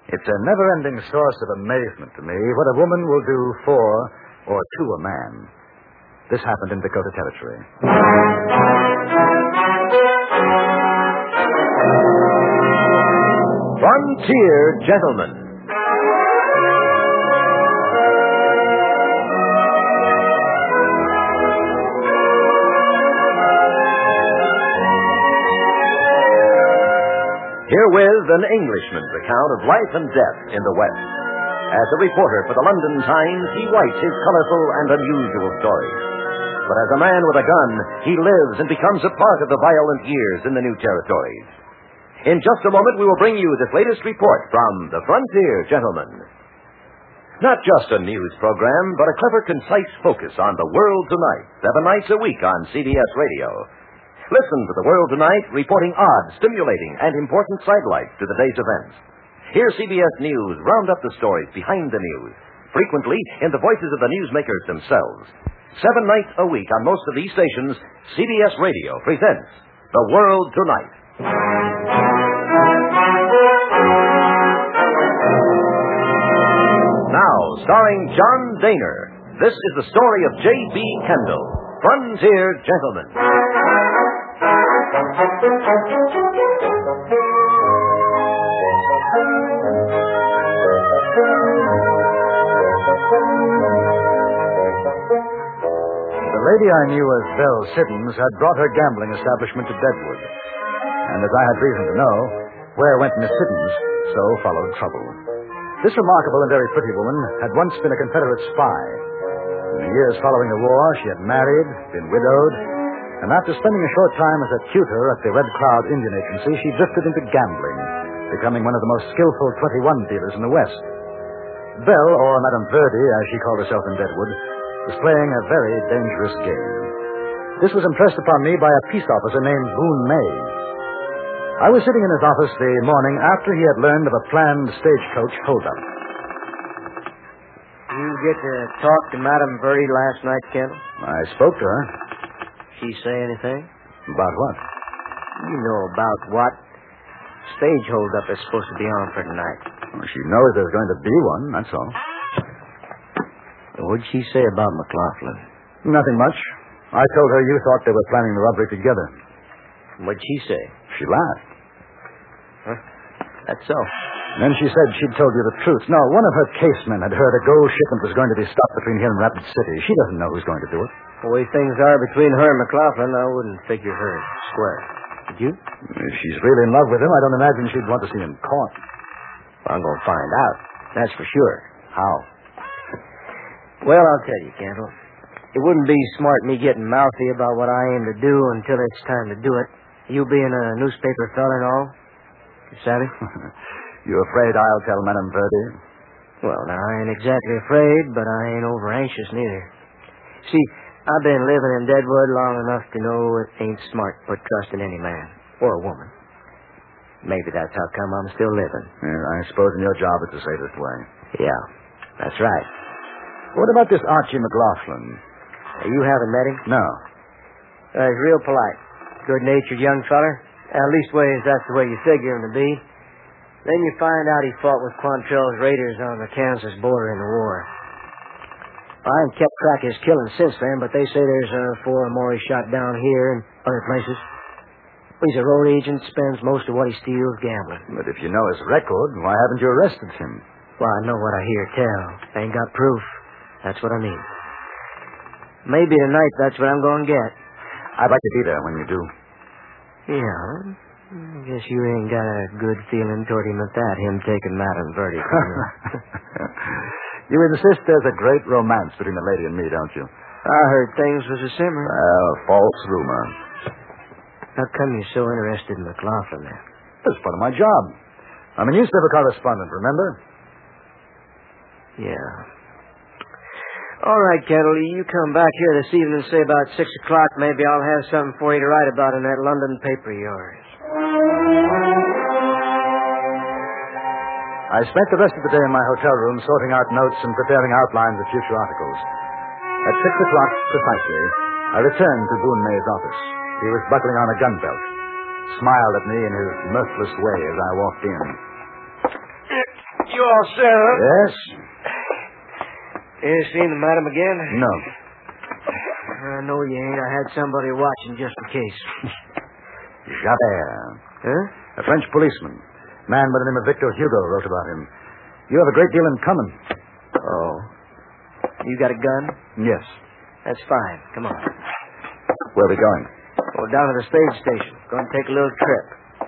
It's a never-ending source of amazement to me what a woman will do for or to a man. This happened in Dakota Territory. Frontier Gentlemen. Herewith an Englishman's account of life and death in the West. As a reporter for the London Times, he writes his colorful and unusual stories. But as a man with a gun, he lives and becomes a part of the violent years in the new territories. In just a moment, we will bring you this latest report from the Frontier Gentlemen. Not just a news program, but a clever, concise focus on the world tonight, 7 nights a week on CBS Radio. Listen to the World Tonight, reporting odd, stimulating, and important sidelights to the day's events. Hear CBS News round up the stories behind the news, frequently in the voices of the newsmakers themselves. 7 nights a week on most of these stations, CBS Radio presents The World Tonight. Now, starring John Daner, this is the story of J.B. Kendall, Frontier Gentlemen. The lady I knew as Belle Siddons had brought her gambling establishment to Deadwood. And as I had reason to know, where went Miss Siddons, so followed trouble. This remarkable and very pretty woman had once been a Confederate spy. In the years following the war, she had married, been widowed, and after spending a short time as a tutor at the Red Cloud Indian Agency, she drifted into gambling, becoming one of the most skillful 21 dealers in the West. Belle, or Madame Verdi, as she called herself in Deadwood, was playing a very dangerous game. This was impressed upon me by a peace officer named Boone May. I was sitting in his office the morning after he had learned of a planned stagecoach holdup. You get to talk to Madame Verdi last night, Kendall? I spoke to her. She say anything? About what? You know about what stage holdup is supposed to be on for tonight. Well, she knows there's going to be one, that's all. What'd she say about McLaughlin? Nothing much. I told her you thought they were planning the robbery together. What'd she say? She laughed. Huh? That's so. And then she said she'd told you the truth. No, one of her casemen had heard a gold shipment was going to be stopped between here and Rapid City. She doesn't know who's going to do it. The way things are between her and McLaughlin, I wouldn't figure her square. Would you? If she's really in love with him, I don't imagine she'd want to see him caught. I'm going to find out. That's for sure. How? Well, I'll tell you, Kendall. It wouldn't be smart me getting mouthy about what I aim to do until it's time to do it. You being a newspaper fella and all. You savvy? You afraid I'll tell Madame Verdi? Well, now, I ain't exactly afraid, but I ain't over anxious neither. See, I've been living in Deadwood long enough to know it ain't smart to put trust in any man or a woman. Maybe that's how come I'm still living. Yeah, I suppose in your job it's the safest way. Yeah, that's right. What about this Archie McLaughlin? You haven't met him? No. He's real polite. Good-natured young feller. At leastways, that's the way you figure him to be. Then you find out he fought with Quantrell's raiders on the Kansas border in the war. I haven't kept track of his killing since then, but they say there's 4 more he shot down here and other places. He's a road agent, spends most of what he steals gambling. But if you know his record, why haven't you arrested him? Well, I know what I hear tell. Ain't got proof. That's what I mean. Maybe tonight that's what I'm going to get. I'd like to be there when you do. Yeah. I guess you ain't got a good feeling toward him at that, him taking Madame Verdi. You insist there's a great romance between the lady and me, don't you? I heard things was a simmer. Well, false rumor. How come you're so interested in McLaughlin, then? That's part of my job. I'm a newspaper correspondent, remember? Yeah. All right, Kendall, you come back here this evening, say about 6 o'clock. Maybe I'll have something for you to write about in that London paper of yours. I spent the rest of the day in my hotel room sorting out notes and preparing outlines of future articles. At 6 o'clock precisely, I returned to Boone May's office. He was buckling on a gun belt, smiled at me in his mirthless way as I walked in. yourself. Yes? You seen the madam again? No. I know you ain't. I had somebody watching just in case. Javert. Huh? A French policeman. Man by the name of Victor Hugo wrote about him. You have a great deal in common. Oh. You got a gun? Yes. That's fine. Come on. Where are we going? Well, down to the stage station. Going to take a little trip.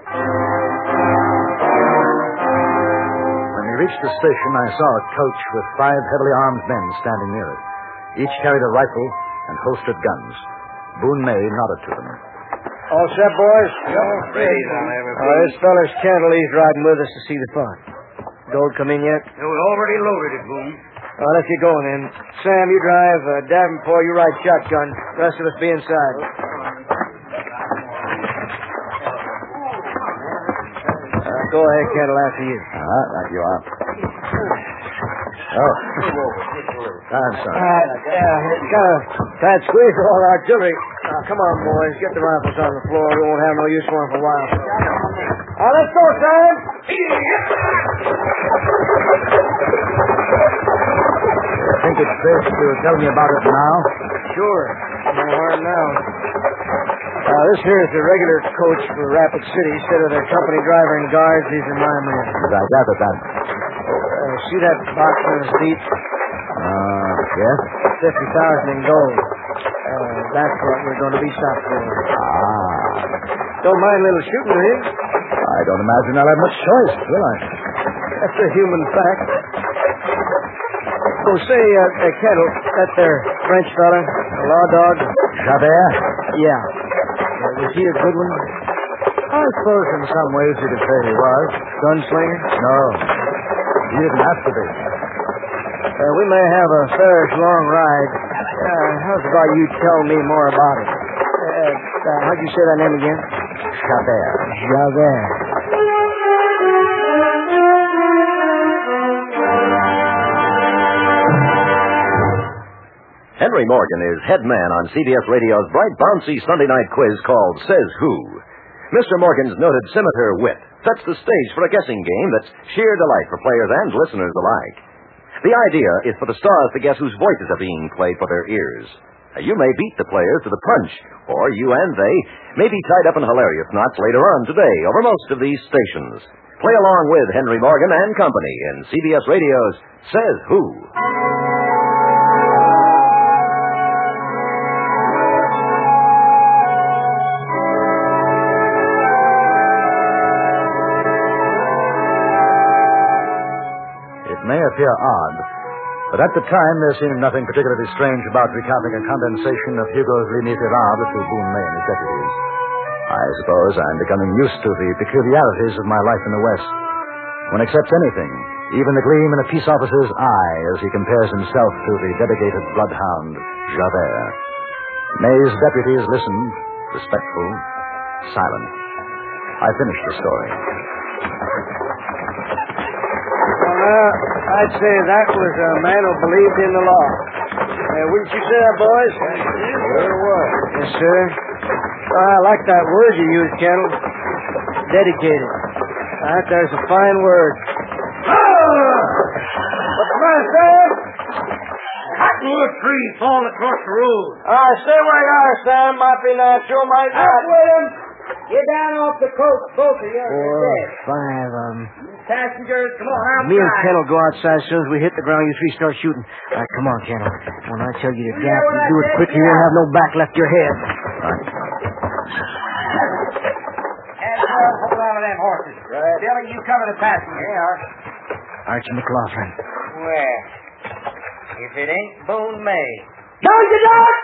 When we reached the station, I saw a coach with 5 heavily armed men standing near it. Each carried a rifle and holstered guns. Boone May nodded to them. All set, boys? Ready, This feller's Kendall. He's riding with us to see the fun. Gold come in yet? We already loaded it, Boone. I'll let you go then. Sam, you drive. Davenport, you ride shotgun. The rest of us be inside. Go ahead, Kendall, after you. Right you are. Oh. I'm sorry. It's kind of tight squeeze for all the artillery. Come on, boys. Get the rifles on the floor. We won't have no use for them for a while. Let's go, Sam. I think it's safe to tell me about it now. Sure. No harm now. This here is the regular coach for Rapid City. Instead of their company driver and guards, these are my men. I gathered that. See that box on his seat? Yes? 50,000 in gold. That's what we're going to be stopped for. Don't mind a little shooting, do you? I don't imagine I'll have much choice, will I? That's a human fact. Oh, say, Kettle, that there French fella, a law dog. Javert? Yeah. Was he a good one? I suppose in some ways you could say he was. Gunslinger? No. He didn't have to be. We may have a fairish long ride. How's about you tell me more about it? How'd you say that name again? Javert. Javert. Henry Morgan is head man on CBS Radio's bright, bouncy Sunday night quiz called Says Who. Mr. Morgan's noted scimitar wit sets the stage for a guessing game that's sheer delight for players and listeners alike. The idea is for the stars to guess whose voices are being played for their ears. You may beat the players to the punch, or you and they may be tied up in hilarious knots later on today over most of these stations. Play along with Henry Morgan and Company in CBS Radio's Says Who. It may appear odd, but at the time there seemed nothing particularly strange about recounting a condensation of Hugo's Les Miserables to Boone May and his deputies. I suppose I'm becoming used to the peculiarities of my life in the West. One accepts anything, even the gleam in a peace officer's eye as he compares himself to the dedicated bloodhound, Javert. May's deputies listened, respectful, silent. I finished the story. I'd say that was a man who believed in the law. Wouldn't you say that, boys? Sure was. Yes, sir. I like that word you used, Kendall. Dedicated. There's a fine word. What's the matter, Sam? Cottonwood tree falling across the road. Stay where you are, Sam. Might be natural, might not. Up with him. Get down off the coach, both of you. 4, 5 of them. Passengers, come on outside. Me and Ken will go outside as soon as we hit the ground. You three start shooting. Come on, Ken. When I tell you to gap, you do it quickly. You won't have no back left your head. And hold on to them horses. Right. Billy, you cover the passenger. Here you are. Archie McLaughlin. Well, if it ain't Boone May. Don't you do it!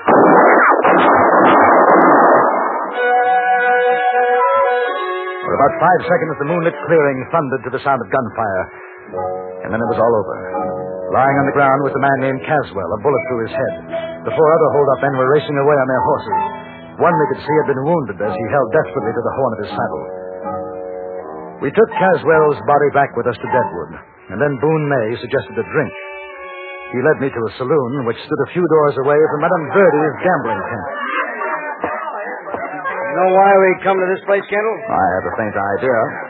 For about 5 seconds, the moonlit clearing thundered to the sound of gunfire. And then it was all over. Lying on the ground was a man named Caswell, a bullet through his head. The 4 other hold-up men were racing away on their horses. One they could see had been wounded as he held desperately to the horn of his saddle. We took Caswell's body back with us to Deadwood, and then Boone May suggested a drink. He led me to a saloon which stood a few doors away from Madame Verdi's gambling tent. You know why we come to this place, Kendall? I have a faint idea.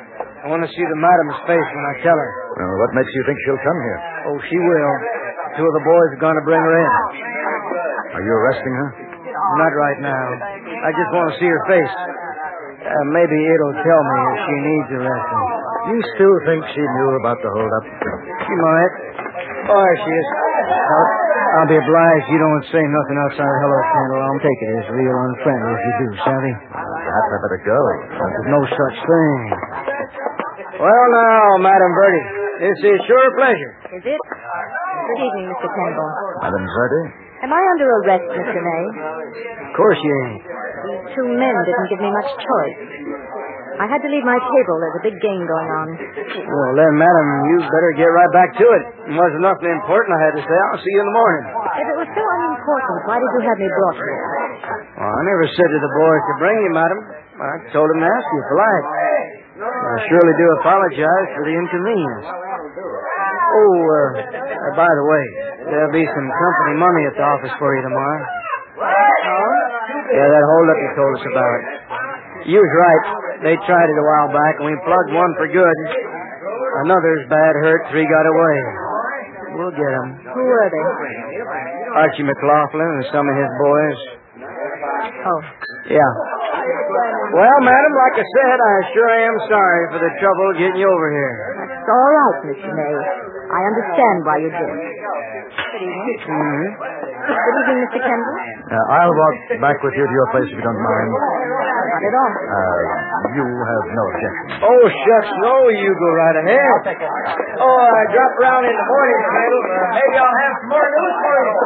I want to see the madam's face when I tell her. Well, what makes you think she'll come here? Oh, she will. Two of the boys are going to bring her in. Are you arresting her? Not right now. I just want to see her face. Maybe it'll tell me if she needs arresting. You still think she knew about the holdup? She might. Oh, there she is. I'll be obliged you don't say nothing outside of hello, Kendall. I'll take it as real unfriendly if you do, Savvy. Perhaps I better go. There's no such thing. Well, now, Madam Bertie, this is sure a pleasure. Is it? Good evening, Mr. Kendall. Madam Verdi? Am I under arrest, Mr. May? Of course you ain't. These two men didn't give me much choice. I had to leave my table. There's a big game going on. Well, then, Madam, you better get right back to it. It wasn't nothing important I had to say. I'll see you in the morning. If it was so unimportant, why did you have me brought here? Well, I never said to the boys to bring you, Madam. I told them to ask you polite. I surely do apologize for the inconvenience. Oh, by the way, there'll be some company money at the office for you tomorrow. Oh? Yeah, that holdup you told us about. You was right. They tried it a while back, and we plugged one for good. Another's bad hurt. 3 got away. We'll get them. Who were they? Archie McLaughlin and some of his boys. Oh. Yeah. Well, Madam, like I said, I sure am sorry for the trouble getting you over here. It's all right, Mr. May. I understand why you did. Good evening. Mm-hmm. Good evening, Mr. Kendall. I'll walk back with you to your place if you don't mind. Not at all. You have no objection. Oh, shucks, no, you go right ahead. Oh, I drop around in the morning, Kendall. Maybe I'll have some more news for you.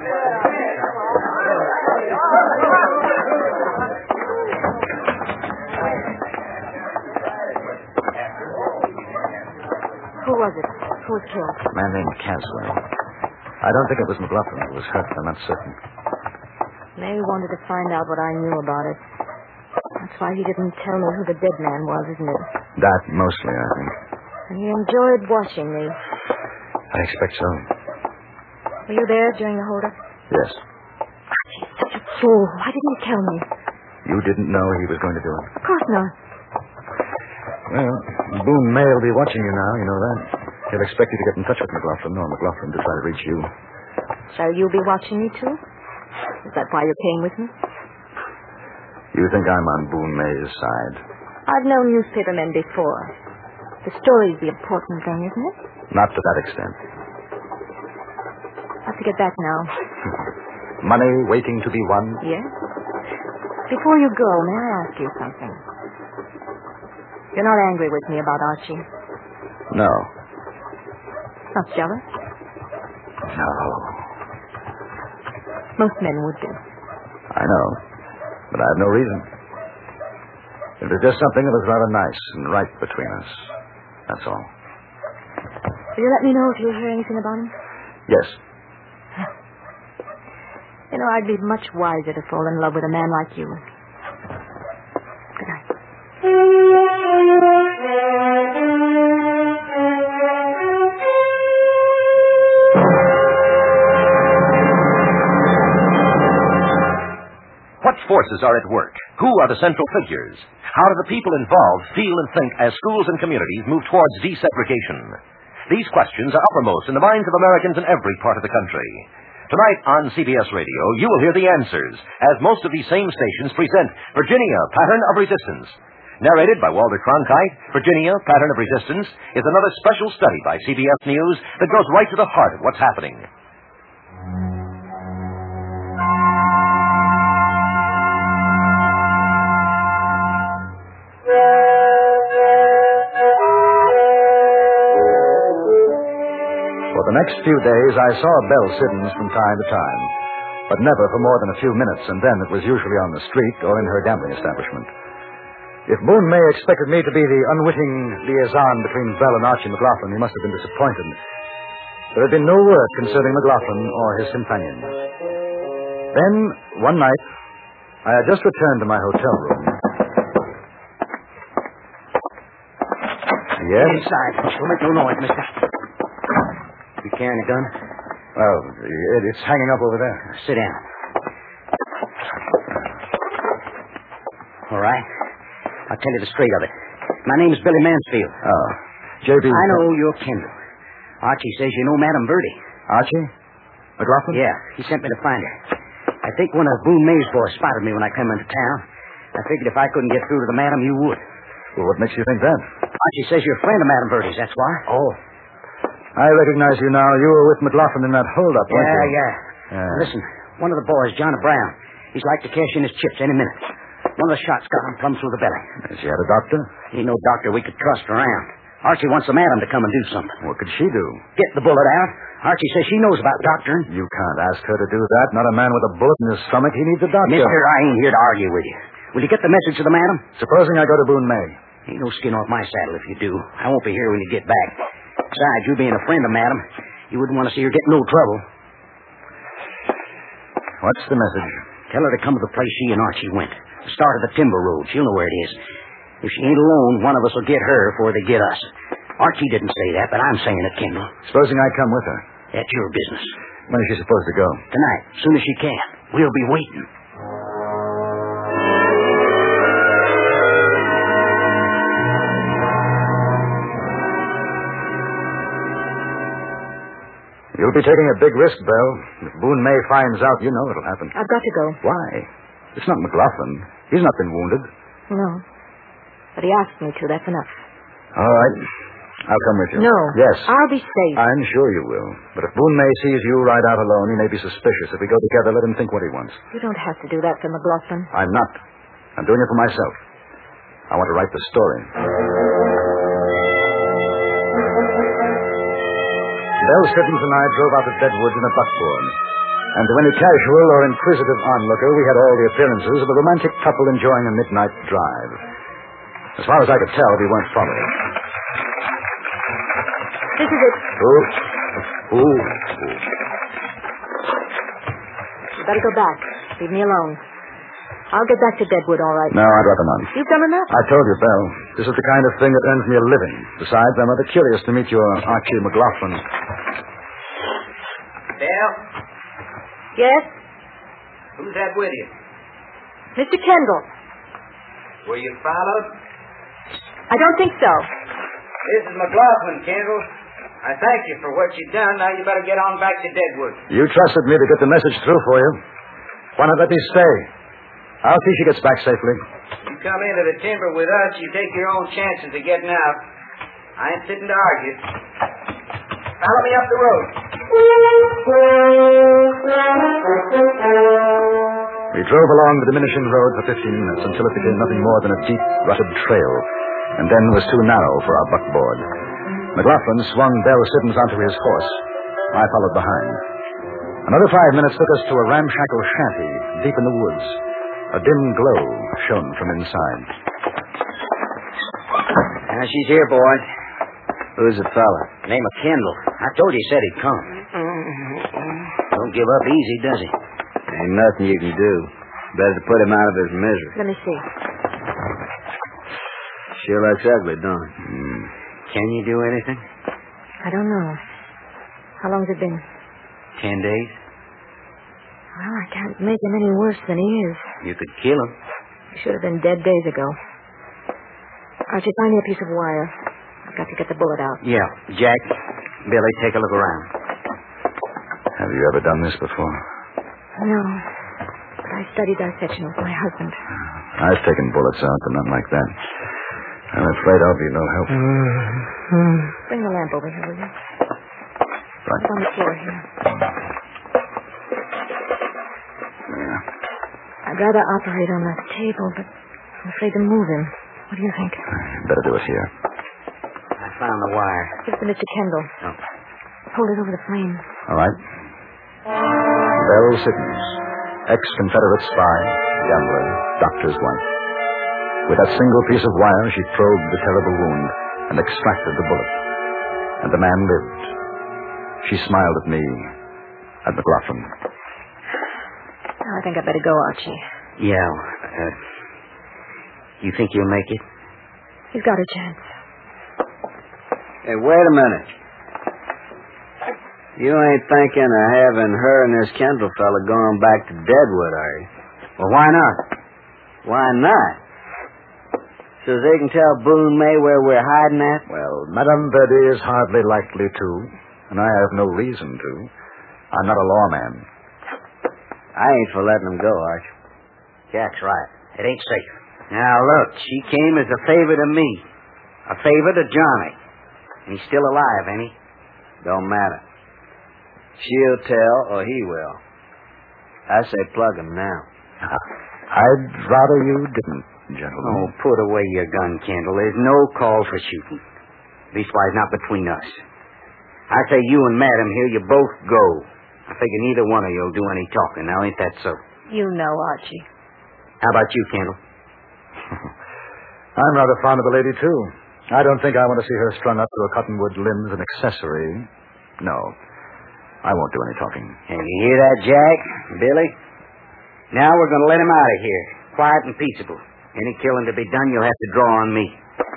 Who was it? Who was killed? A man named Caswell. I don't think it was McLaughlin who was hurt. I'm not certain. May wanted to find out what I knew about it. That's why he didn't tell me who the dead man was, isn't it? That mostly, I think. And he enjoyed watching me. I expect so. Were you there during the holdup? Yes. He's such a fool. Why didn't he tell me? You didn't know he was going to do it? Of course not. Well, Boone May will be watching you now, you know that. He'll expect you to get in touch with McLaughlin, or McLaughlin to try to reach you. Shall you be watching me, too? Is that why you came with me? You think I'm on Boone May's side? I've known newspaper men before. The story's the important thing, isn't it? Not to that extent. I have to get back now. Money waiting to be won? Yes? Before you go, may I ask you something? You're not angry with me about Archie? No. Not jealous? No. Most men would be. I know. But I have no reason. It was just something that was rather nice and right between us. That's all. Will you let me know if you hear anything about him? Yes. You know, I'd be much wiser to fall in love with a man like you. Good night. What forces are at work? Who are the central figures? How do the people involved feel and think as schools and communities move towards desegregation? These questions are uppermost in the minds of Americans in every part of the country. Tonight on CBS Radio, you will hear the answers, as most of these same stations present Virginia, Pattern of Resistance. Narrated by Walter Cronkite, Virginia, Pattern of Resistance is another special study by CBS News that goes right to the heart of what's happening. For the next few days, I saw Belle Siddons from time to time, but never for more than a few minutes, and then it was usually on the street or in her gambling establishment. If Boone May expected me to be the unwitting liaison between Belle and Archie McLaughlin, he must have been disappointed. There had been no word concerning McLaughlin or his companions. Then, one night, I had just returned to my hotel room. Yes? Inside. Don't make no noise, mister. You carrying a gun? Well, it's hanging up over there. Sit down. All right. I'll tell you the straight of it. My name's Billy Mansfield. Oh, J.B. I know you're Kendall. Archie says you know Madam Birdie. Archie? McLaughlin? Yeah, he sent me to find her. I think one of Boone May's boys spotted me when I came into town. I figured if I couldn't get through to the madam, you would. Well, what makes you think that? Archie says you're a friend of Madam Birdie's, that's why. Oh. I recognize you now. You were with McLaughlin in that holdup, weren't you? Yeah. Listen, one of the boys, John Brown, he's like to cash in his chips any minute. One of the shots got him plumb through the belly. Has she had a doctor? Ain't no doctor we could trust around. Archie wants the madam to come and do something. What could she do? Get the bullet out. Archie says she knows about doctoring. You can't ask her to do that. Not a man with a bullet in his stomach. He needs a doctor. Mister, I ain't here to argue with you. Will you get the message to the madam? Supposing I go to Boone May. Ain't no skin off my saddle if you do. I won't be here when you get back. Besides, you being a friend of madam, you wouldn't want to see her get in no trouble. What's the message? Tell her to come to the place she and Archie went. The start of the timber road. She'll know where it is. If she ain't alone, one of us will get her before they get us. Archie didn't say that, but I'm saying it, Kendall. Supposing I come with her. That's your business. When is she supposed to go? Tonight, as soon as she can. We'll be waiting. You'll be taking a big risk, Belle. If Boone May finds out, you know it'll happen. I've got to go. Why? It's not McLaughlin. He's not been wounded. No. But he asked me to. That's enough. All right. I'll come with you. No. Yes. I'll be safe. I'm sure you will. But if Boone May sees you ride out alone, he may be suspicious. If we go together, let him think what he wants. You don't have to do that for McLaughlin. I'm not. I'm doing it for myself. I want to write the story. Belle Siddons and I drove out of Deadwood in a buckboard. And to any casual or inquisitive onlooker, we had all the appearances of a romantic couple enjoying a midnight drive. As far as I could tell, we weren't followed. This is it. Who? You better go back. Leave me alone. I'll get back to Deadwood, all right. No, I'd rather not. You've done enough. I told you, Belle. This is the kind of thing that earns me a living. Besides, I'm rather curious to meet your Archie McLaughlin. Belle? Yes? Who's that with you? Mr. Kendall. Were you followed? I don't think so. This is McLaughlin, Kendall. I thank you for what you've done. Now you better get on back to Deadwood. You trusted me to get the message through for you. Why not let me stay? I'll see she gets back safely. You come into the timber with us, you take your own chances of getting out. I ain't sitting to argue. Follow me up the road. We drove along the diminishing road for 15 minutes until it became nothing more than a deep, rutted trail, and then was too narrow for our buckboard. McLaughlin swung Belle Siddons onto his horse. I followed behind. Another 5 minutes took us to a ramshackle shanty deep in the woods. A dim glow shone from inside. She's here, boys. Who's the fella? Name of Kendall. I told you he said he'd come. Don't give up easy, does he? Ain't nothing you can do. Better to put him out of his misery. Let me see. Sure looks ugly, don't it? Can you do anything? I don't know. How long's it been? 10 days? Well, I can't make him any worse than he is. You could kill him. He should have been dead days ago. Archie, find me a piece of wire. I've got to get the bullet out. Yeah. Jack, Billy, take a look around. Have you ever done this before? No. But I studied dissection with my husband. I've taken bullets out, but not like that. I'm afraid I'll be no help. Bring the lamp over here, will you? Right. It's on the floor here. Yeah. I'd rather operate on that table, but I'm afraid to move him. What do you think? Better do it here. I found the wire. Give it to Mr. Kendall. Oh. Hold it over the flame. All right. Belle Siddons, ex-Confederate spy, gambler, doctor's wife. With that single piece of wire, she probed the terrible wound and extracted the bullet. And the man lived. She smiled at me, at McLaughlin. I think I'd better go, Archie. Yeah. You think you'll make it? He's got a chance. Hey, wait a minute. You ain't thinking of having her and this Kendall fella going back to Deadwood, are you? Well, why not? Why not? so they can tell Boone May where we're hiding at? Well, Madame Verdi is hardly likely to, and I have no reason to. I'm not a lawman. I ain't for letting them go, Arch. Jack's right. It ain't safe. Now, look, she came as a favor to me. A favor to Johnny. And he's still alive, ain't he? Don't matter. She'll tell, or he will. I say plug him now. I'd rather you didn't, gentlemen. Oh, put away your gun, Kendall. There's no call for shooting. Leastwise, not between us. I say you and Madam here, you both go. I figure neither one of you will do any talking. Now, ain't that so? You know, Archie. How about you, Kendall? I'm rather fond of the lady, too. I don't think I want to see her strung up to a cottonwood limb's an accessory. No. I won't do any talking. And you hear that, Jack? Billy? Now we're going to let him out of here. Quiet and peaceable. Any killing to be done, you'll have to draw on me.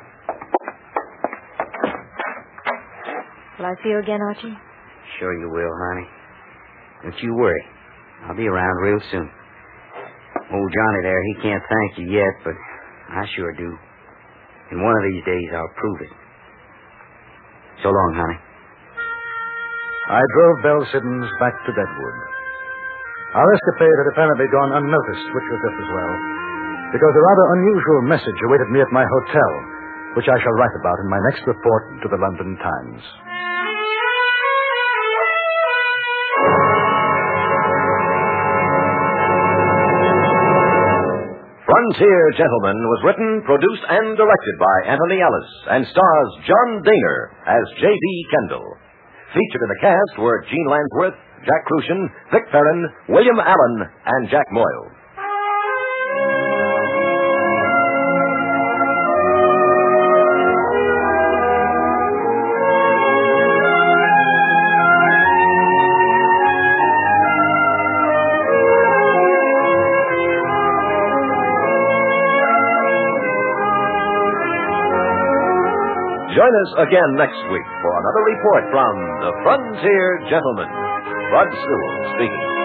Will I see you again, Archie? Sure you will, honey. Don't you worry. I'll be around real soon. Old Johnny there, he can't thank you yet, but I sure do. And one of these days I'll prove it. So long, honey. I drove Belle Siddons back to Deadwood. Our escapade had apparently gone unnoticed, which was just as well, because a rather unusual message awaited me at my hotel, which I shall write about in my next report to the London Times. Frontier Gentlemen was written, produced, and directed by Anthony Ellis and stars John Daner as J.B. Kendall. Featured in the cast were Gene Lansworth, Jack Crucian, Vic Ferrin, William Allen, and Jack Moyle. Join us again next week for another report from the Frontier Gentlemen. Bud Sewell speaking.